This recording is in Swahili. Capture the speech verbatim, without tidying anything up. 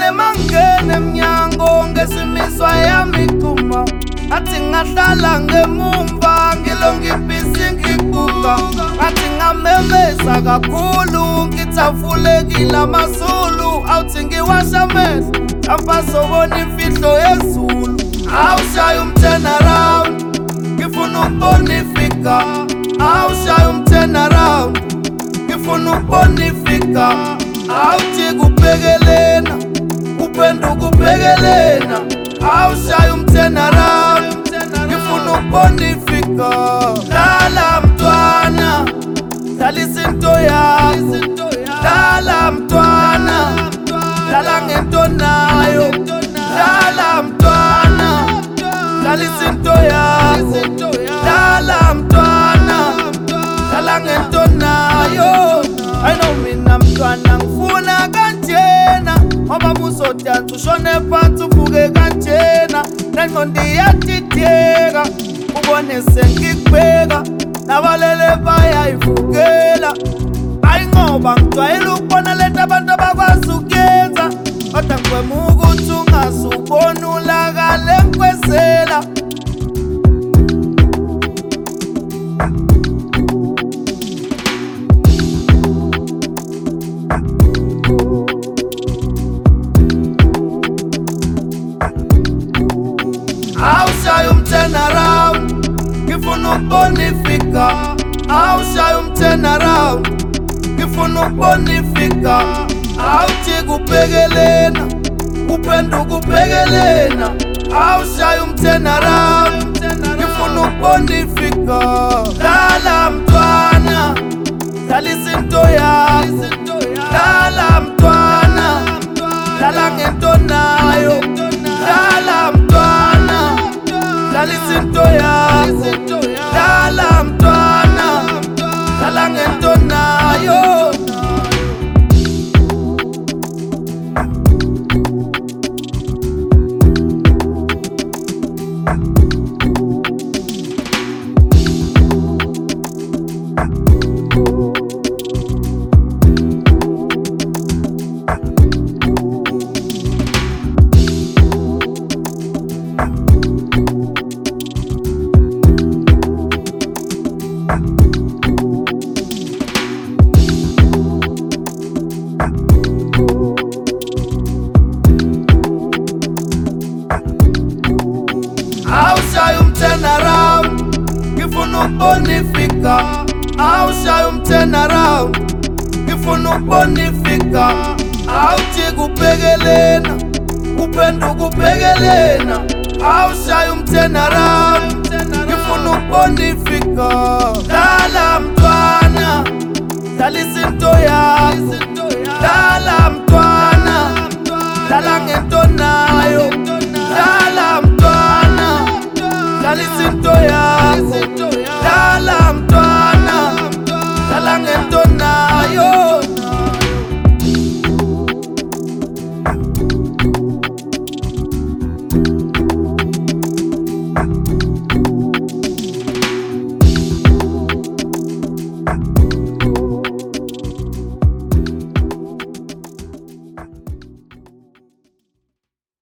mangene emnyango ngesimiso yamiguma athi ngadlala ngemumva ngilongibhisi ngikuka athi ngamemeza kakhulu ngithafulekile amazulu awuthi ngiwasha amehlo ampasobona imfihlo yezulu awushaya umturn around ngifuna ukubona ifika awushaya umturn around ngifuna ukubona ifika awuthi kubhekelena uphenduka ubhekelena awushaya umturn around ngifuna ukubona ifika dlala mntwana dlala izinto yakho dlala mntwana dlala ngento nayo dlala mntwana dlala izinto yakho dlala mntwana dlala ngento nayo I know mina mntwana ngifuna kanjena ngoba buzodansa ushone phansi uvuke kanjena nengqondo iyadideka ubone sengikubheka nabalele bayayivukela ayi ngoba ngijwayele ukubona lento abantu abakwazi ukuyenza kodwa ngikwemuka ukuthi ungasubona ulakale ngikwezela awushaya umturn around ngifuna ukubona ifika awushaya umturn around ngifuna ukubona ifika awuthi kubhekelena uphenduka ubhekelena awushaya umturn around ngifuna ukubona ifika dlala mntwana dlala izinto yakho dlala mntwana dlala ngento nayo dlala mntwana dlala izinto yakho dlala mntwana dlala ngento nayo awushaya umturn around ngifuna ukubona ifika awushaya umturn around ngifuna ukubona ifika awuthi kubhekelena uphenduka ubhekelena awushaya umturn around ngifuna ukubona ifika dlala mntwana dlala izinto yakho dlala mntwana dlala ngento nayo dlala mntwana dlala izinto yakho